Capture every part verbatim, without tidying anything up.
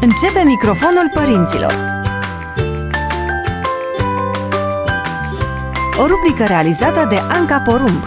Începe microfonul părinților. O rubrică realizată de Anca Porumb.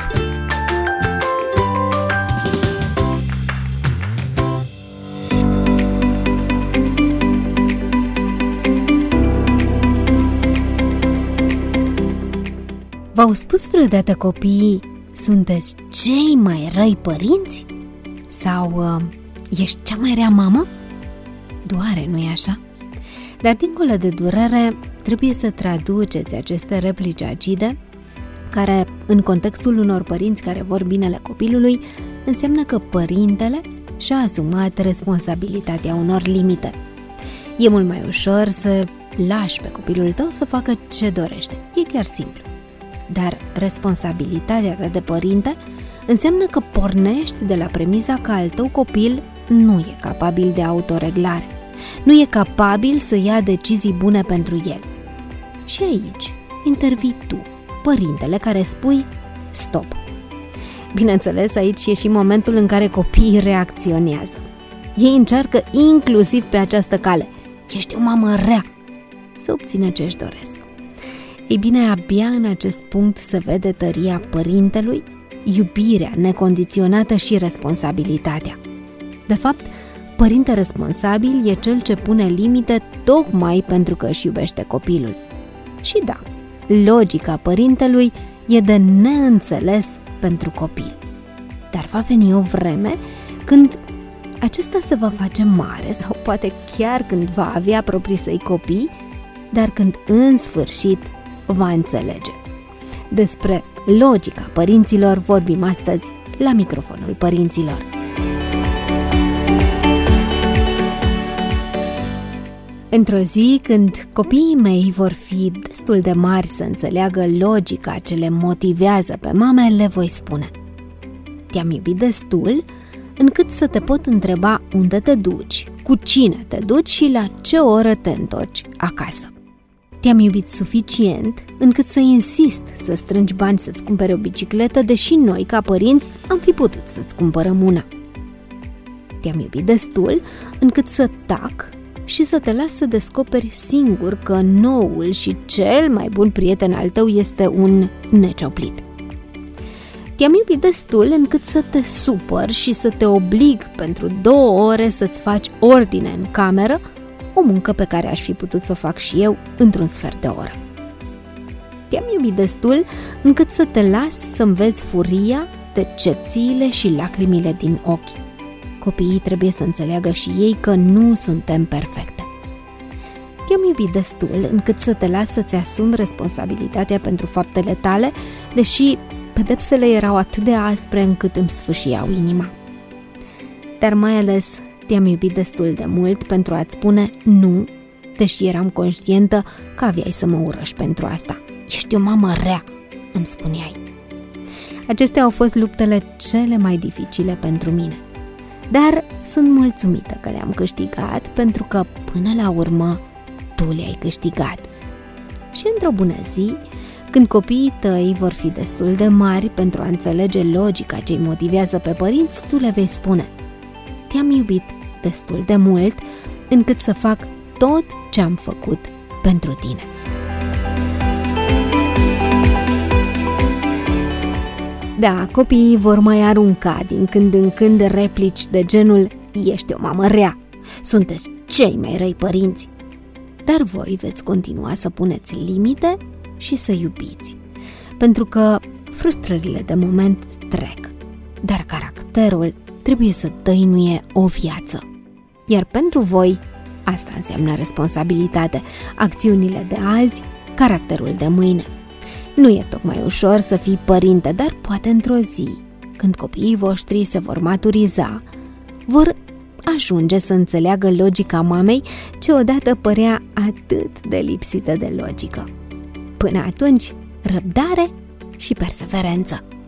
V-au spus vreodată copiii, sunteți cei mai răi părinți? Sau uh, ești cea mai rea mamă? Doare, nu-i așa? Dar dincolo de durere, trebuie să traduceți aceste replici acide, care, în contextul unor părinți care vor binele copilului, înseamnă că părintele și-a asumat responsabilitatea unor limite. E mult mai ușor să lași pe copilul tău să facă ce dorește. E chiar simplu. Dar responsabilitatea ta de părinte înseamnă că pornești de la premisa că al tău copil nu e capabil de autoreglare, nu e capabil să ia decizii bune pentru el. Și aici intervii tu, părintele, care spui stop. Bineînțeles, aici e și momentul în care copiii reacționează. Ei încearcă inclusiv pe această cale. Ești o mamă rea, să obțină ce-și doresc. Ei bine, abia în acest punct se vede tăria părintelui, iubirea necondiționată și responsabilitatea. De fapt, părinte responsabil e cel ce pune limite tocmai pentru că își iubește copilul. Și da, logica părintelui e de neînțeles pentru copil. Dar va veni o vreme când acesta se va face mare sau poate chiar când va avea proprii săi copii, dar când în sfârșit va înțelege. Despre logica părinților vorbim astăzi la microfonul părinților. Într-o zi, când copiii mei vor fi destul de mari să înțeleagă logica ce le motivează pe mame, le voi spune: te-am iubit destul încât să te pot întreba unde te duci, cu cine te duci și la ce oră te întorci acasă. Te-am iubit suficient încât să insist să strângi bani să-ți cumpere o bicicletă, deși noi, ca părinți, am fi putut să-ți cumpărăm una. Te-am iubit destul încât să tac și să te las să descoperi singur că noul și cel mai bun prieten al tău este un necioplit. Te-am iubit destul încât să te supăr și să te oblig pentru două ore să-ți faci ordine în cameră, o muncă pe care aș fi putut să o fac și eu într-un sfert de oră. Te-am iubit destul încât să te las să-mi vezi furia, decepțiile și lacrimile din ochi. Copiii trebuie să înțeleagă și ei că nu suntem perfecte. Te-am iubit destul încât să te las să-ți asumi responsabilitatea pentru faptele tale, deși pedepsele erau atât de aspre încât îmi sfâșiau inima. Dar mai ales te-am iubit destul de mult pentru a-ți spune nu, deși eram conștientă că aveai să mă urăști pentru asta. Ești o mamă rea, îmi spuneai. Acestea au fost luptele cele mai dificile pentru mine. Dar sunt mulțumită că le-am câștigat, pentru că, până la urmă, tu le-ai câștigat. Și într-o bună zi, când copiii tăi vor fi destul de mari pentru a înțelege logica ce îi motivează pe părinți, tu le vei spune: te-am iubit destul de mult încât să fac tot ce am făcut pentru tine. Da, copiii vor mai arunca din când în când replici de genul: ești o mamă rea, sunteți cei mai răi părinți. Dar voi veți continua să puneți limite și să iubiți, pentru că frustrările de moment trec, dar caracterul trebuie să dăinuie o viață. Iar pentru voi, asta înseamnă responsabilitate, acțiunile de azi, caracterul de mâine. Nu e tocmai ușor să fii părinte, dar poate într-o zi, când copiii voștri se vor maturiza, vor ajunge să înțeleagă logica mamei, ce odată părea atât de lipsită de logică. Până atunci, răbdare și perseverență!